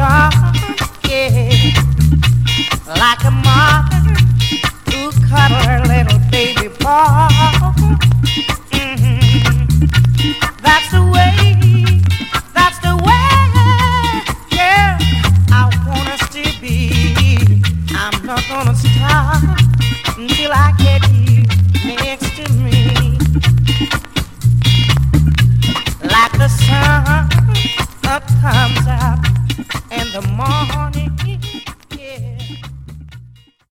charm, yeah, like a mother who cuddle her little baby boy.